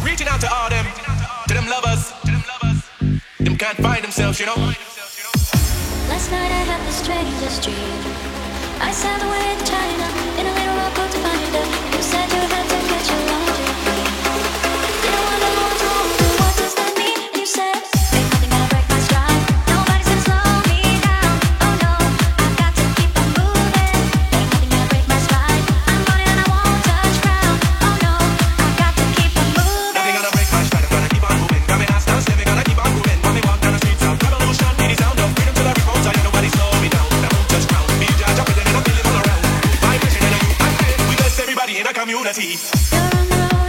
Reaching out to all them, to them lovers. Them can't find themselves, you know. Last night I had the strangest dream. I sailed away to China in a little rowboat to find you. You said you had to catch your laundry. Didn't wanna know what's wrong, what does that mean? And you said, ain't nothing gonna break my stride. Nobody's gonna slow me down. Oh no, I've got to keep on moving. Ain't nothing gonna break my stride. I'm running and I won't touch ground. Oh no, I've got to keep on moving. Nothing gonna break my stride. I'm gonna keep on moving. Got me not stand still. Gonna keep on moving. When we walk down the streets, I'll revolution. Need the sound of freedom till I repose. Ain't nobody slow me down. I won't touch ground. Me and Jah jumping and I'm feeling all around. Vibration and a youth and faith. We bless everybody in the community. You're on the road.